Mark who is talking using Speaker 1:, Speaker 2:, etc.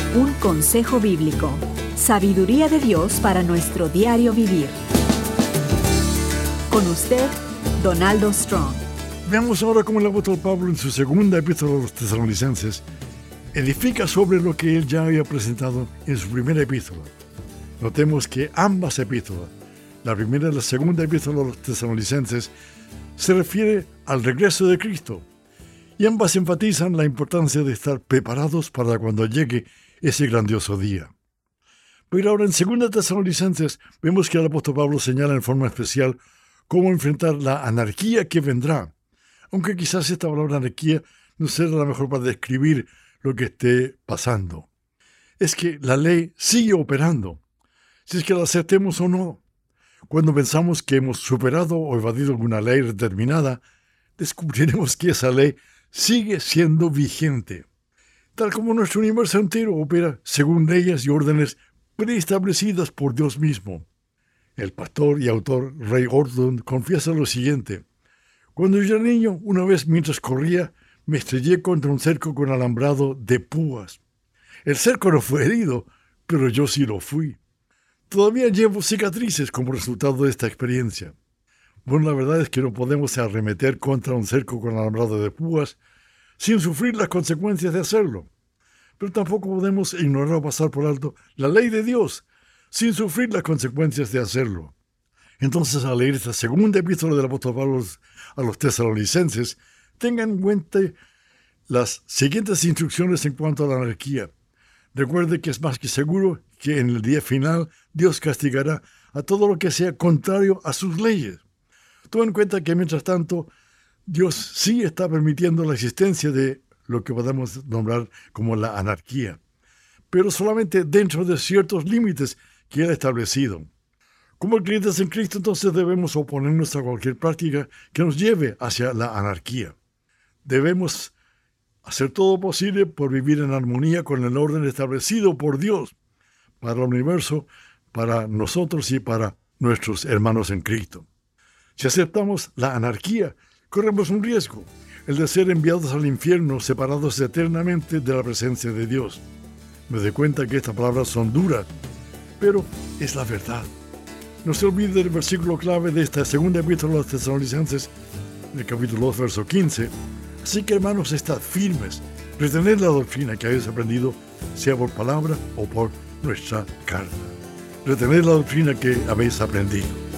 Speaker 1: Un consejo bíblico. Sabiduría de Dios para nuestro diario vivir. Con usted, Donaldo Strong.
Speaker 2: Veamos ahora cómo el apóstol Pablo, en su segunda epístola a los Tesalonicenses, edifica sobre lo que él ya había presentado en su primera epístola. Notemos que ambas epístolas, la primera y la segunda epístola a los Tesalonicenses, se refiere al regreso de Cristo, y ambas enfatizan la importancia de estar preparados para cuando llegue ese grandioso día. Pero ahora en 2 Tesalonicenses vemos que el apóstol Pablo señala en forma especial cómo enfrentar la anarquía que vendrá, aunque quizás esta palabra anarquía no sea la mejor para describir lo que esté pasando. Es que la ley sigue operando, si es que la aceptemos o no. Cuando pensamos que hemos superado o evadido alguna ley determinada, descubriremos que esa ley sigue siendo vigente, tal como nuestro universo entero opera según leyes y órdenes preestablecidas por Dios mismo. El pastor y autor Ray Orton confiesa lo siguiente: cuando yo era niño, una vez mientras corría, me estrellé contra un cerco con alambrado de púas. El cerco no fue herido, pero yo sí lo fui. Todavía llevo cicatrices como resultado de esta experiencia. Bueno, la verdad es que no podemos arremeter contra un cerco con alambrado de púas sin sufrir las consecuencias de hacerlo. Pero tampoco podemos ignorar o pasar por alto la ley de Dios sin sufrir las consecuencias de hacerlo. Entonces, al leer esta segunda epístola del apóstol Pablo a los Tesalonicenses, tengan en cuenta las siguientes instrucciones en cuanto a la anarquía. Recuerde que es más que seguro que en el día final Dios castigará a todo lo que sea contrario a sus leyes. Toma en cuenta que mientras tanto Dios sí está permitiendo la existencia de lo que podemos nombrar como la anarquía, pero solamente dentro de ciertos límites que Él ha establecido. Como creyentes en Cristo, entonces debemos oponernos a cualquier práctica que nos lleve hacia la anarquía. Debemos hacer todo posible por vivir en armonía con el orden establecido por Dios para el universo, para nosotros y para nuestros hermanos en Cristo. Si aceptamos la anarquía, corremos un riesgo, el de ser enviados al infierno, separados eternamente de la presencia de Dios. Me doy cuenta que estas palabras son duras, pero es la verdad. No se olvide del versículo clave de esta segunda epístola a los Tesalonicenses, en el capítulo 2, verso 15. Así que, hermanos, estad firmes, retened la doctrina que habéis aprendido, sea por palabra o por nuestra carta. Retened la doctrina que habéis aprendido.